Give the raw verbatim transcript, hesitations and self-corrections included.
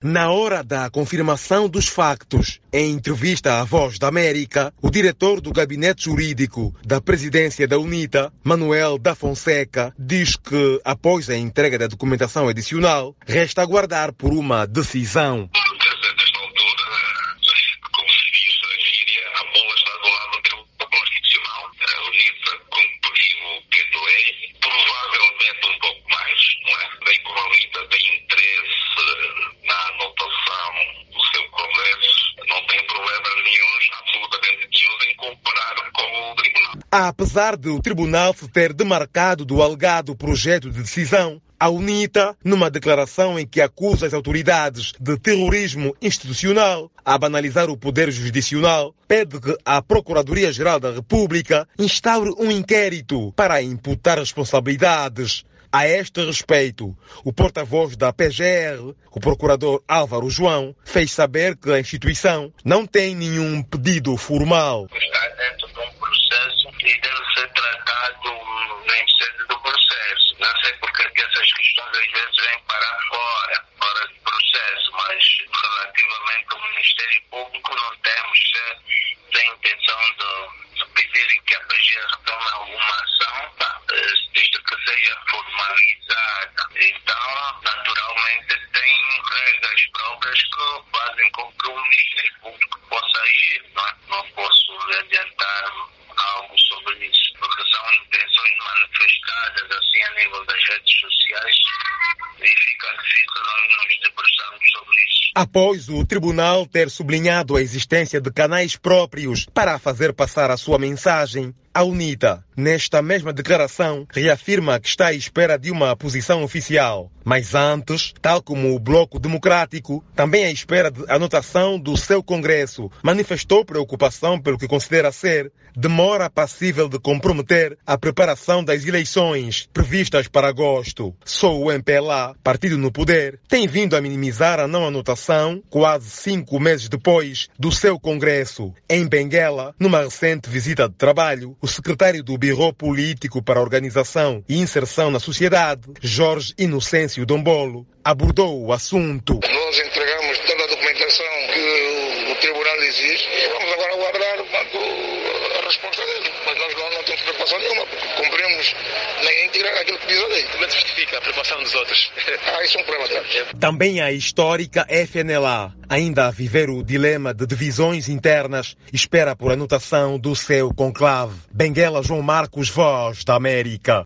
Na hora da confirmação dos factos, em entrevista à Voz da América, o diretor do gabinete jurídico da presidência da UNITA, Manuel da Fonseca, diz que, após a entrega da documentação adicional, resta aguardar por uma decisão. Apesar de o tribunal se ter demarcado do alegado projeto de decisão, a UNITA, numa declaração em que acusa as autoridades de terrorismo institucional, a banalizar o poder jurisdicional, pede que a Procuradoria-Geral da República instaure um inquérito para imputar responsabilidades. A este respeito, o porta-voz da P G R, o procurador Álvaro João, fez saber que a instituição não tem nenhum pedido formal. Está dentro de um processo e deve ser tratado no incêndio do processo. Não sei porque que essas questões às vezes vêm parar fora, fora do processo, mas relativamente ao Ministério Público não temos a intenção de, de pedir que a P G R tome alguma ação, tá? Desde que seja formalizada. Então, naturalmente, tem regras próprias que fazem com que o Ministério Público possa agir. Não, é? Não posso adiantar algo sobre isso, porque são intenções manifestadas assim a nível das redes sociais e fica difícil nós nos debruçarmos sobre isso. Após o tribunal ter sublinhado a existência de canais próprios para fazer passar a sua mensagem, a UNITA, nesta mesma declaração, reafirma que está à espera de uma posição oficial. Mas antes, tal como o Bloco Democrático, também à espera de anotação do seu Congresso, manifestou preocupação pelo que considera ser demora passível de comprometer a preparação das eleições previstas para agosto. Só o M P L A, partido no poder, tem vindo a minimizar a não anotação quase cinco meses depois do seu Congresso. Em Benguela, numa recente visita de trabalho, o secretário do Biro Político para a Organização e Inserção na Sociedade, Jorge Inocêncio Dombolo, abordou o assunto. Nós entregamos toda a documentação que o tribunal exige e vamos agora aguardar a resposta dele. Mas nós não, não temos preocupação nenhuma, porque cumprimos na íntegra aquilo que diz a lei. Como é que justifica a preocupação dos outros? Ah, isso é um problema deles. Também a histórica F N L A, ainda a viver o dilema de divisões internas, espera por anotação do seu conclave. Benguela, João Marcos, Voz da América.